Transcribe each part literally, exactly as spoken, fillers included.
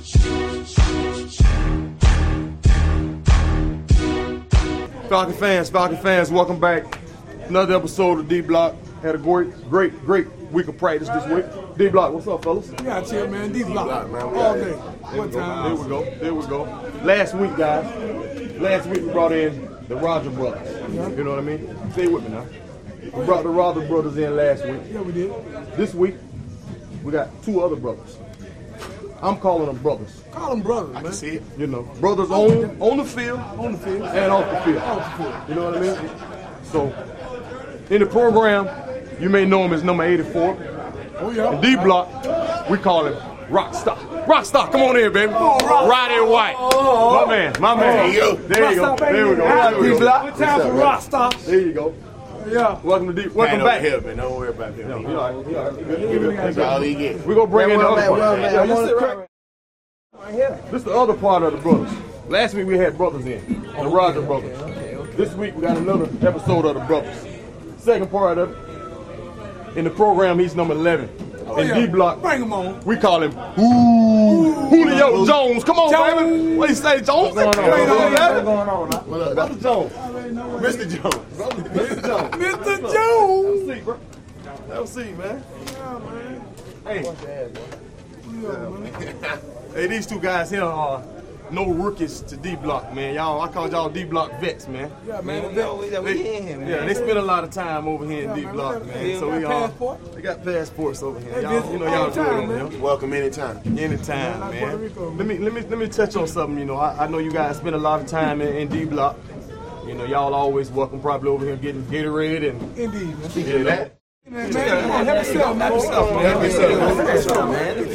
Falcon fans, Falcon fans, welcome back. Another episode of D Block. Had a great, great, great week of practice this week. D Block, what's up, fellas? We got chill, man. D Block, man. All day. What time? There we go. There we go. Last week, guys. Last week we brought in the Roger brothers. Yeah. You know what I mean? Stay with me now. We brought the Roger brothers in last week. Yeah, we did. This week we got two other brothers. I'm calling them brothers. Call them brothers, man. I can see it. You know, brothers on on the field, on the field, and off the field. Off the field. You know what I mean? So, in the program, you may know him as number eighty-four. Oh yeah. In D Block, we call him Rockstar. Rockstar, come on in, baby. Oh, rock. Roddy White. Oh, my man, my man. There you go. There you go. There we go. There we D go. Block. Time for Rockstar. There you go. Yeah. Welcome to D. Welcome man, back. Here, man. Don't worry about that. Yeah, you all right. You all right. That's all he gets. We're going to bring in the other part. Yeah, you sit right Right here. This is the other part of the brothers. Last week we had brothers in, the Roger brothers. This week we got another episode of the brothers. Second part of it. In the program, he's number eleven. Oh, in yeah. D Block, Bring him on. we call him Ooh, Julio Jones. Come on, Jones. baby. What do you say, Jones? What's going on? What's going on? What up, Brother Jones? Mister Jones. Mister Jones. Mister Jones. Have a seat, bro. Have a seat, man. Yeah, man. Hey. Yeah, man. Hey, these two guys here are no rookies to D Block, man. Y'all, I call y'all D Block vets, man. Yeah, man. We always we in here, man. Yeah, they spend a lot of time over here in Yeah, D man, Block, we man. got- So we we got all passport? they got passports over here. They Y'all, visit you know, all y'all the do it time, over man. here. Welcome anytime. Anytime, Like Puerto man. Rico, man. Let me let me let me touch on something. You know, I, I know you guys spend a lot of time in, in D Block. You know, y'all always welcome, probably over here getting Gatorade and Indeed, man. you know, Man, man, come on, help yourself, man. Help yourself, man. Help yourself.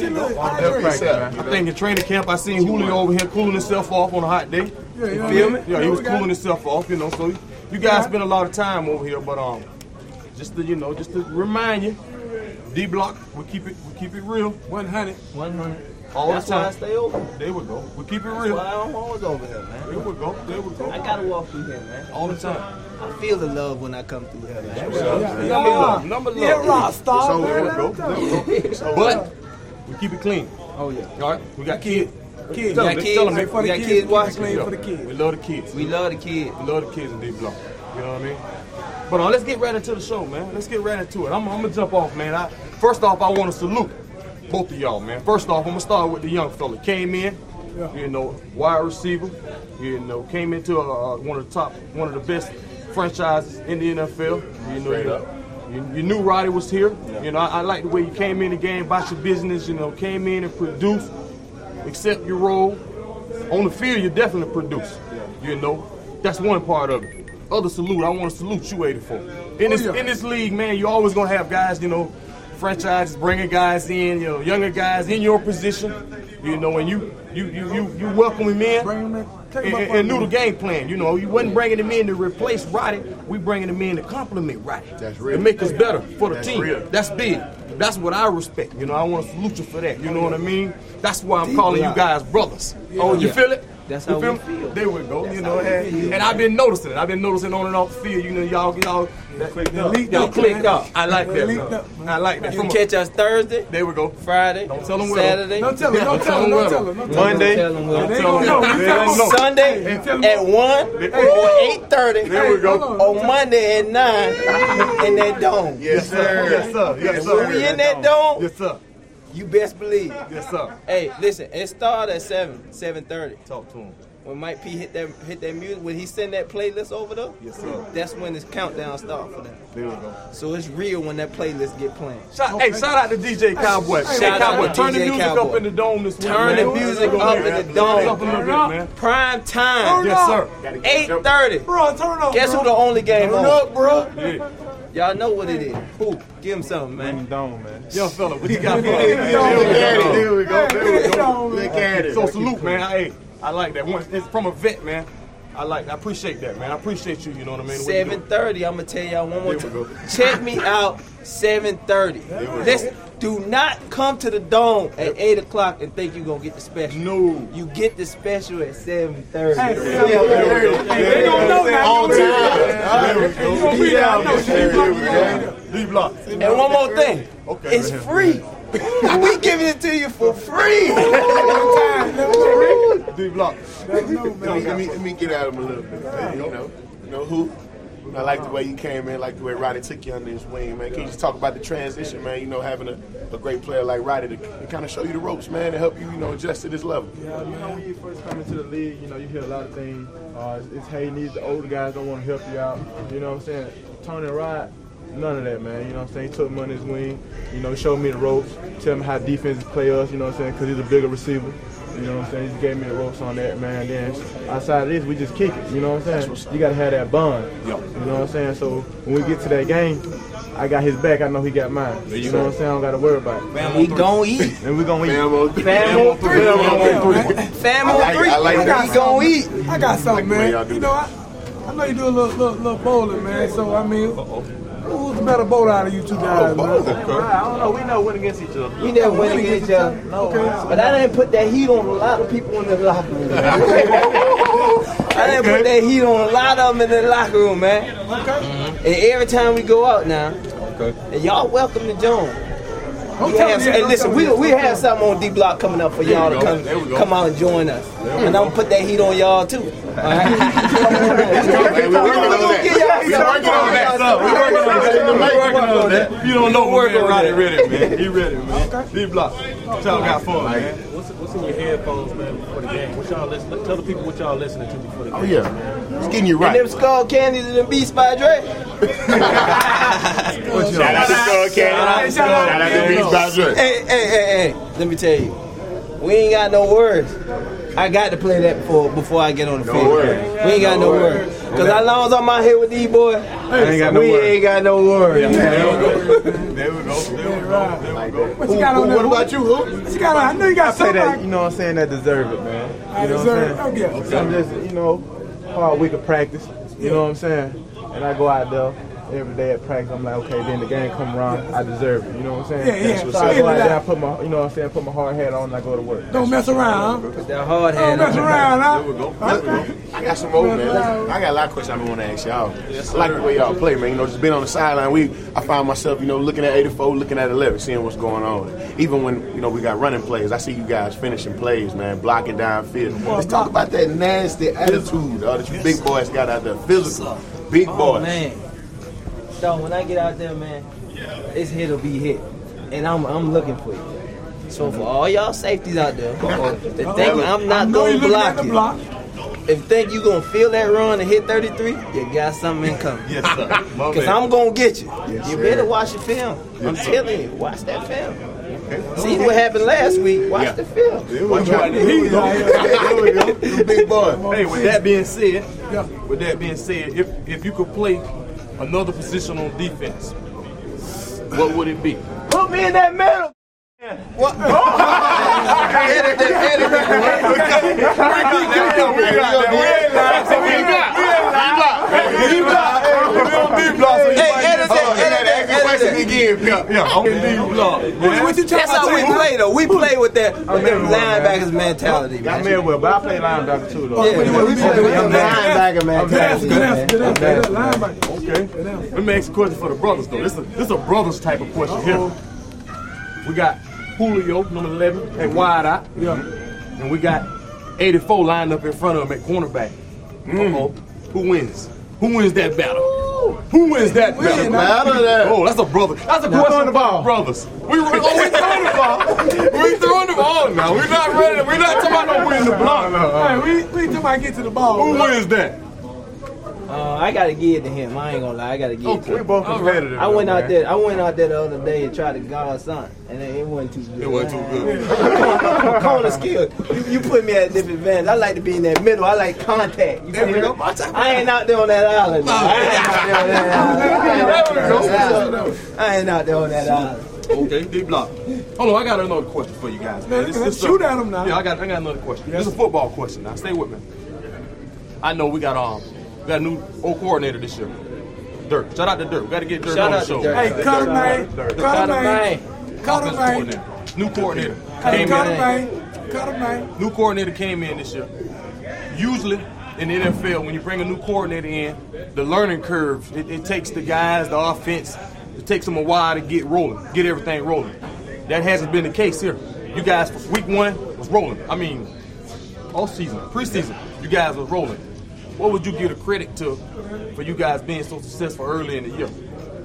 man. I think in training camp I seen Julio over here cooling himself off on a hot day. Yeah, you You know feel what I me? mean? Yeah, he was we got- cooling himself off, you know. So you guys spend a lot of time over here, but um, just to you know, just to remind you, D Block, we keep it, we keep it real one hundred. one hundred. all That's the why I time. stay over. There we go. We keep it That's real. why I'm always over here, man. There we go. There we go. I gotta walk through here, man. All the time. I feel the love when I come through here, man. Yeah, Number love. Number love. Yeah, Rockstar. So there we man. go. There we go. But we keep it clean. Oh yeah. All right. We got kids. Kids. Tell We got them, kids. tell them, Hey, for We the got kids, kids keep it watching. clean Yeah. for the kids. We love the kids. We love the kids. We love the kids in D Block. You know what I mean? But uh, let's get right into the show, man. Let's get right into it. I'm, I'm gonna jump off, man. I, first off, I want to salute both of y'all, man. First off, I'm gonna start with the young fella. Came in, Yeah. you know, wide receiver. You know, came into uh, one of the top, one of the best franchises in the N F L. You know, you, you, you knew Roddy was here. You know, I, I like the way you came in the game, about your business. You know, came in and produced, accept your role. On the field, you definitely produce. You know, that's one part of it. Other salute, I want to salute you, eighty-four. In this Oh, yeah. in this league, man, you always gonna have guys, you know, franchises bringing guys in, you know, younger guys in your position, you know, and you you you you, you welcome them in. Bring 'em in. Take 'em And, up and, and on knew the game plan. You know, you wasn't bringing them in to replace Roddy. We bringing them in to complement Roddy. That's real. To make us better for the That's team. real. That's big. That's what I respect. You know, I want to salute you for that. You know what I mean? That's why I'm calling you guys brothers. Oh, you Yeah. feel it? That's You how feel we me? feel. There we go. That's you how know, we and, feel. and I've been noticing it. I've been noticing on and off the field. You know, y'all, y'all, that, They that, leaked y'all up, clicked man. up. I like that. Leaked bro. up, man. I like that. You From can catch us Thursday, a, there we go. Friday, Don't tell 'em where. Saturday, Don't tell them, don't tell them, don't tell them. Don't tell them. Monday. Tell 'em where. They Tell 'em don't know. where. We They tell don't them. know. Sunday Hey, tell 'em. at one or eight thirty. There we go. hold on. On Monday at nine in that dome. Yes, sir. Yes, sir. Yes, And sir. when we in that dome, Yes, sir. you best believe. Yes, sir. Hey, listen, it started at seven, seven thirty. Talk to him. When Mike P hit that hit that music, when he send that playlist over there, Yes, sir. that's when his countdown starts for them. There we go. So it's real when that playlist get playing. Shout, hey, shout out to D J Cowboy. Hey, Shout shout out out Cowboy. to Turn the D J music Cowboy. up in the dome this week, Turn man. the music Turn up it in the Turn it dome. up a little bit, man. Prime time. Yes, sir. eight thirty. Bro, turn up. Guess bro. who the only game Turn on? up, bro. Yeah. Y'all know what it is. Who? Give him something, man. Young fella, what you got for us? There we go. There we go. Look at it. So salute, man. Hey, I like that. One, it's from a vet, man. I like. I appreciate that, man. I appreciate you. You know what I mean? What you do. seven thirty. I'm gonna tell y'all one more There we time. go. Check me out. seven thirty. Listen, do not come to the dome at eight o'clock and think you're gonna get the special. No. You get the special at seven thirty. Hey, they don't know now. On time. You gonna be there. I know. She block, you know. D Block. And one more thing. Okay, It's man. free. We giving it to you for free. One time, block. Let me, let, me, let me get at him a little bit. Man. You know, you know who? I like the way you came in, like the way Roddy took you under his wing, man. Can you just talk about the transition, man? You know, having a, a great player like Roddy to, to kind of show you the ropes, man, to help you, you know, adjust to this level. Yeah, you know, when you first come into the league, you know, you hear a lot of things. Uh, it's, it's hey, needs the older guys don't want to help you out. You know what I'm saying? Tony Rod, none of that, man. You know what I'm saying? He took me under his wing. You know, showed me the ropes, tell me how defenses play us. You know what I'm saying? Because he's a bigger receiver. You know what I'm saying? He just gave me the ropes on that, man. Then outside of this, we just kick it. You know what I'm saying? You got to have that bond. You know what I'm saying? So when we get to that game, I got his back. I know he got mine. You know what I'm saying? I don't got to worry about it. We gon' eat. And we gon' eat. Fam on three. Fam on three. Fam on three. I like that. We gon' eat. I got something, I like the way man. y'all do You know, I, I know you do a little, little, little bowling, man. So, I mean, who's the better bowler out of you two guys, man? I don't know. We never win against each other. We never win against each other. No, but I didn't put that heat on a lot of people in the locker room. I didn't put that heat on a lot of them in the locker room, man. Okay. And every time we go out now, and y'all welcome to join. We have, hey, listen, we we have something on D Block coming up for y'all to come come out and join us, and I'm gonna put that heat on y'all too. All right? We're working on that. We're working on that. We're working on that. We're working on that. You don't know where Roddy ready, man. He ready, man. D Block. Y'all got fun, man. What's, what's in your headphones, man, before the game? What y'all listen? Tell the people what y'all listening to before the game. Oh, yeah. It's getting you And right. them skull candies and them Beats by Dre. Shout out to Skull Candy. Shout out to Beats by Dre. Hey, hey, hey, hey. Let me tell you, we ain't got no words. I got to play that before before I get on the No field. words. We ain't got no, No words. Because as long as I'm out here with these boys, ain't got no we words. ain't got no words. There we go. There we go. There we go. There we go. What you got on there? What about you, who? What you got on? I know you got Say something. that, you know what I'm saying, that deserve it, man. I You know deserve what I'm it. saying? Okay. I'm just, you know, hard week of practice. You know what I'm saying? And I go out there every day at practice. I'm like, okay, then the game come around, I deserve it. You know what I'm saying? Yeah, yeah. So I go out Yeah. there, I put my, you know what I'm saying, put my hard hat on, and I go to work. Don't mess around, huh? Put that hard Don't hand mess on. around, huh? There we go. Okay. I got some more, man. I got a lot of questions I want to ask y'all. I like the way y'all play, man. You know, just being on the sideline, we I find myself, you know, looking at eighty-four, looking at eleven, seeing what's going on. Even when, you know, we got running plays, I see you guys finishing plays, man, blocking downfield. Let's talk about that nasty attitude uh, that you big boys got out there. Physical, big Oh, boys. man. So when I get out there, man, it's hit or be hit. And I'm I'm looking for you. So for all y'all safeties out there, that think I'm not know you gonna looking at block the you. block. If you think you gonna feel that run and hit thirty-three, you got something in coming. Yes, sir. My Cause man. I'm gonna get you. Yes, You sir. better watch your film. I'm telling you, watch that film. See what happened last week. Watch Yeah. the film. Watch out. There we go. There we go. You big boy. Hey, with that being said, with that being said, if if you could play another position on defense, what would it be? Put me in that middle. What? Edit that, edit That's how we play, though. We play with that, with that linebackers mentality, I man. mean, well, but I play linebacker too, though. Yeah, we play with that linebacker mentality. Good answer, good answer, good answer. Okay. Linebacker. Good answer. Let me ask a question for the brothers, though. This is a, this is a brothers type of question here. We got Julio, number eleven, at wide out. Yeah. And we got eighty-four lined up in front of him at cornerback. Uh-oh. Who wins? Who wins that battle? Who wins that battle? Battle that. Oh, that's a brother. That's a question the ball. for brothers. We, oh, we throwing the ball. We throwing the ball now. We're not ready. We're not talking about no winning the block. Hey, we we talking about get to the ball. Who wins that? Uh, I gotta give it to him. I ain't gonna lie. I gotta give it to We him. both competitive. I went though, out man. there. I went out there the other day and tried to guard something, and it, it wasn't too good. It wasn't too good. I'm corner skill. You, you put me at a different advantage. I like to be in that middle. I like contact. You There we feel go. me? I ain't out there on that island. No. I ain't out there on that island. I ain't out there on that island. Okay, D Block. Hold on, I got another question for you guys. Man. Man, let's shoot at 'em now. Yeah, I got, I got another question. This is a football question now. Stay with me. I know we got um, we got a new old coordinator this year. Dirt. Shout out to Dirt. We got to get Dirt Shout on the out to show. Dirt. Hey, cut him, man. Cut him, man. Cut him, Offensive man. coordinator. New coordinator. Hey, Came cut in. him, man. Cut him, man. New coordinator came in this year. Usually in the N F L, when you bring a new coordinator in, the learning curve, it, it takes the guys, the offense, it takes them a while to get rolling, get everything rolling. That hasn't been the case here. You guys, for week one, was rolling. I mean, off season, preseason, you guys were rolling. What would you give the credit to for you guys being so successful early in the year?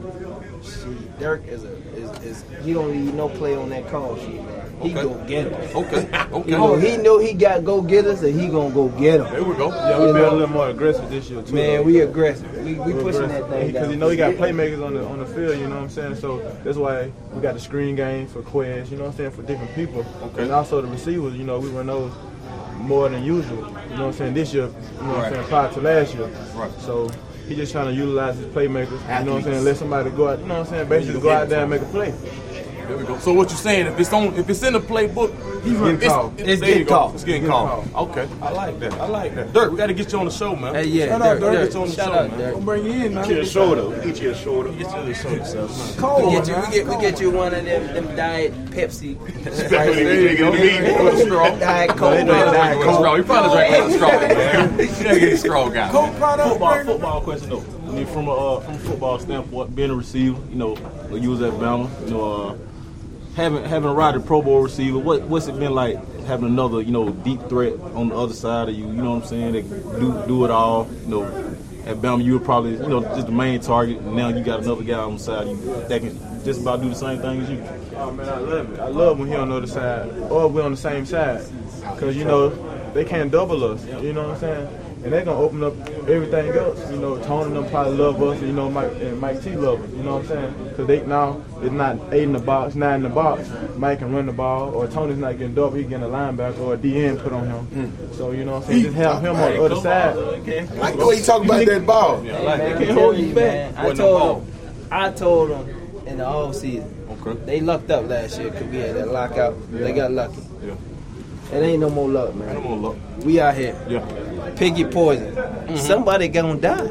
Dirk is a is, is he don't need no play on that call sheet, man. He Okay. go get him. Okay, okay. You know, he know he got go getters and he gonna go get them. There we go. Yeah, we been a little more aggressive this year too. Man, though. we aggressive. We we pushing that thing Because down. you know he got playmakers on the on the field, you know what I'm saying? So that's why we got the screen game for Quez, you know what I'm saying, for different people. Okay. And also the receivers, you know, we run those more than usual. You know what I'm saying? This year, you know what I'm saying, prior to last year. Right. So he just trying to utilize his playmakers, you know what I'm saying, let somebody go out, you know what I'm saying, basically go out there and make a play. There we go. So what you're saying, if it's on, if it's in the playbook, He's getting called. It's, It's there you getting go. called. It's getting It's getting called. Okay, I like that. I like that. Dirk, we got to get you on the show, man. Hey, yeah, Shout out, Dirk, Dirk. Dirk. Get you on the Shout show, out, man. Dirk. Gonna bring you in, man. Get you a shoulder. Get you a shoulder. Get you on the show yourself. Cold, We get you, man. we get, we get you one of them, them diet Pepsi. There you go. With a straw. Diet Coke. they drink Diet With a straw. You probably drink with a straw, man. You gotta get a straw guy. Coke product, Football, bring- football question though. I mean, from a uh, from a football standpoint, being a receiver, you know, you was at Bama, you know, uh, having having a ride a Pro Bowl receiver. What what's it been like having another, you know, deep threat on the other side of you? You know what I'm saying? That do do it all. You know, at Bama you were probably, you know, just the main target. And now you got another guy on the side of you that can just about do the same thing as you. Oh man, I love it. I love when he on the other side, or we're on the same side, because you know they can't double us. You know what I'm saying? And they're gonna open up everything else. You know, Tony and them probably love us. You know, Mike and Mike T love us. You know what I'm saying? Because they now it's not eight in the box, nine in the box. Mike can run the ball, or Tony's not getting double. He getting a linebacker or a D N put on him. So you know what I'm saying? Just have him on the other side. I like the way you talk about that ball. Hey, man, I'm telling you, man. I Wasn't no told them, I told them in the off season. Okay. They lucked up last year because we had that lockout. They got lucky. Yeah. It ain't no more luck, man. Come on, look. We out here. Yeah. Piggy poison. Somebody gonna die.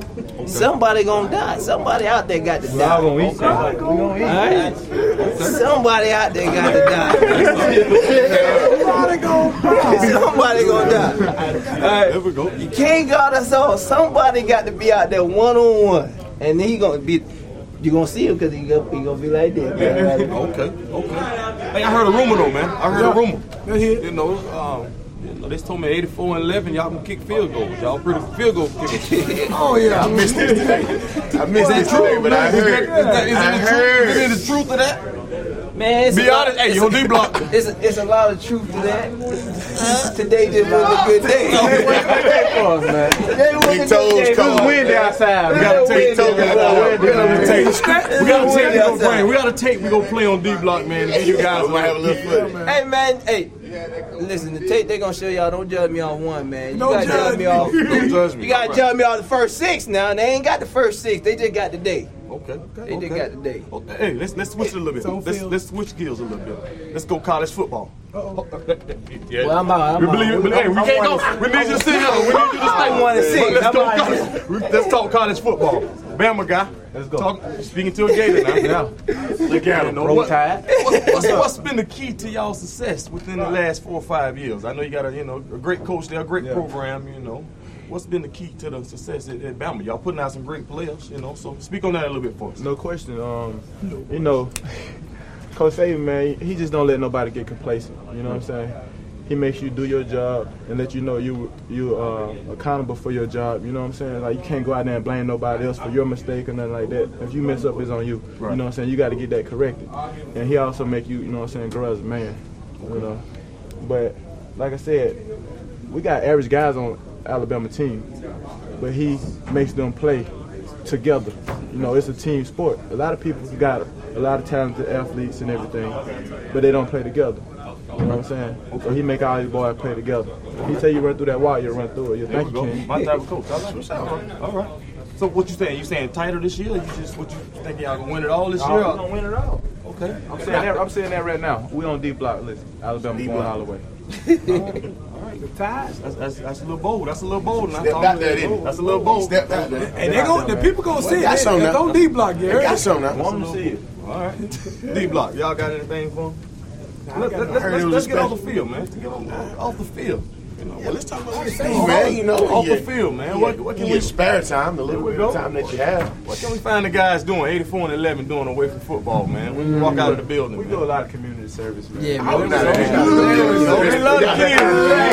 Somebody gonna die. Somebody out there got to We all die. gonna eat. something. We gonna eat. All right? Somebody out there got to die. Somebody gonna die. Somebody gonna die. All right. There we go. You can't guard us all. Somebody got to be out there one on one, and he gonna be. You gonna see him because he gonna, he gonna be like this. Man. Okay. Okay. Hey, I heard a rumor though, man. I heard a rumor. Let's hear it. You know, um, you know, they told me eighty-four and eleven, y'all can kick field goals. Y'all pretty field goal kickers. Oh, yeah. I missed this today. I missed this today, but I Is that- heard. is that- is I it the truth? heard. Is it the truth of that? Man, it's Be a lot, honest. Hey, it's you on a- D block. It's a, it's a lot of truth to that. Today just wasn't a good day. Today wasn't Big a good toes day. come. Windy outside. We gotta take, Windy we gotta, we gotta take, we gotta Windy take, we gonna outside. play. We gotta take, we gonna play on D block, man. And you guys I might have a little footage. Hey man, hey, listen, the tape they gonna show y'all. Don't judge me on one, man. You Don't gotta judge judge me me. off. Don't judge me. You gotta judge me off the first six now. And they ain't got the first six. They just got the day. Okay, okay, They just okay. got the day. Okay, hey, let's let's switch it a little bit. Don't Let's feel- let's switch gears a little bit. Let's go college football. yeah. Well, I'm out. I'm we out. believe, we, hey, we I'm can't one go. and We need you to sit here. We need you to stay. I'm one and six. But Let's I'm talk out college. we- Let's talk college football. Bama guy. Let's go. Talk, speaking to a Gator now. Look at him. know, Roll what- Tide. What's, what's, what's been the key to y'all success within the last four or five years? I know you got a you know a great coach there, a great Yeah. program. You know, what's been the key to the success at, at Bama? Y'all putting out some great players. You know, so speak on that a little bit for us. No question. Um, you know, Coach Saban, man, he just don't let nobody get complacent. You know what I'm saying? He makes you do your job and let you know you you uh, accountable for your job. You know what I'm saying? Like you can't go out there and blame nobody else for your mistake or nothing like that. If you mess up, it's on you. Right. You know what I'm saying? You got to get that corrected. And he also make you, you know what I'm saying, grow as a man. You know, but like I said, we got average guys on Alabama team, but he makes them play together. You know, it's a team sport. A lot of people got a lot of talented athletes and everything, but they don't play together. You know what I'm saying? So he make all these boys play together. If he tell you run through that wall, you run through it. You There think we you go. can. My type of coach. I like what's up. All right. All right. So what you saying? You saying tighter this year? Or you just what you think y'all gonna win it all this Oh, year? we gonna win it all. Okay. I'm saying that. I'm saying that right now. We on D block. Listen, Alabama going all the way. Ties. That's, that's, that's a little bold. That's a little bold. Now. Stepped out there, didn't he? That's a little bold. Stepped out there. And they gon' the people gonna see it. got They- something It's now. on D block, They Gary. got something now. Want to see it. All right. D block. Y'all got anything for him? Let, got let, no- let's heard let's, it was let's get off special. the field, man. Let's get off, off the field. You know, Yeah, let's talk about this Hey, thing, man. You know, off yeah. the field, man. Yeah. What, what can In we your spare time, the little There we bit of go. time that you have. what can we find the guys doing? eighty-four and eleven doing away from football, man. We can walk out of the building. We man. do a lot of community service, man. Yeah, Oh, man. nah, We love the kids.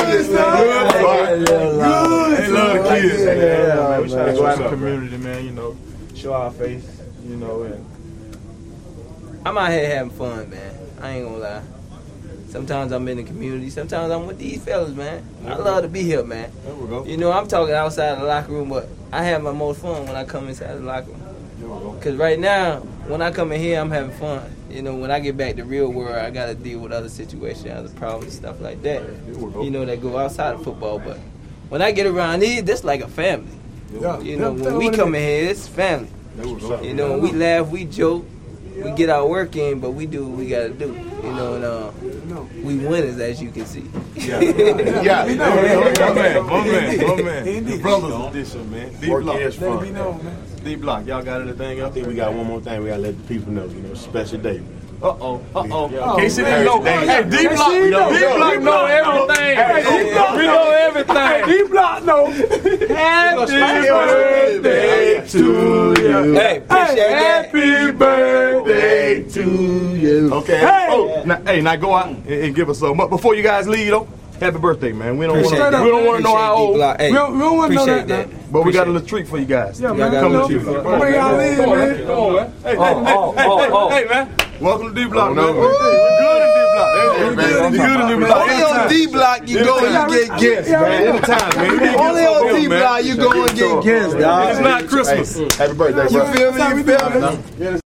kids. Good. They love the kids. Yeah, Yeah, man. We try to That's go out what's in the up, community, man. You know, show our face. You know, and I'm out here having fun, man. I ain't gonna lie. Sometimes I'm in the community. Sometimes I'm with these fellas, man. I love to be here, man. There we go. You know, I'm talking outside the locker room, but I have my most fun when I come inside the locker room. There we go. Because right now, when I come in here, I'm having fun. You know, when I get back to the real world, I got to deal with other situations, other problems, stuff like that. You know, that go outside of football. But when I get around here, this like a family. Yeah. You know, Tell when me we what it come is. in here, it's family. There we go. You know, we laugh, we joke, we get our work in, but we do what we got to do. You know, and uh, we winners, as you can see. Yeah. My man, my man, my man. The brothers edition, man. D Work Block. is Let it be fun. known, man. D Block. Y'all got anything I else? think we got one more thing we gotta let the people know. You know, special day. Uh oh. Uh oh. K C D know. Hey, D Block, K C D know. D Block know everything. We know everything. D Block, no. Happy birthday to you. Hey, appreciate that. Happy birthday to you. Okay. Hey, oh, now, hey, now go out and, and give us some. But before you guys leave, though, happy birthday, man. We don't want Appreciate to. that. We don't want to know how Appreciate old. D-Block. Hey, We don't, we don't want to know appreciate that, that. man. But we got a little treat for you guys. Yeah, man. got You a know, treat for us. bring y'all in, Come on, man. man. Come on, man. Hey, Oh, oh, hey, oh, hey, oh. hey, man. Welcome to D Block, Oh, man. no. We good in D Block. Yeah, We man. good in D good in D Block. Only on D Block you go and you get gifts, man. Anytime, man. We need to Only get on some D here, man. Block you go and get gifts, It's dog. not Christmas. Happy birthday, You bro. feel me? You feel me?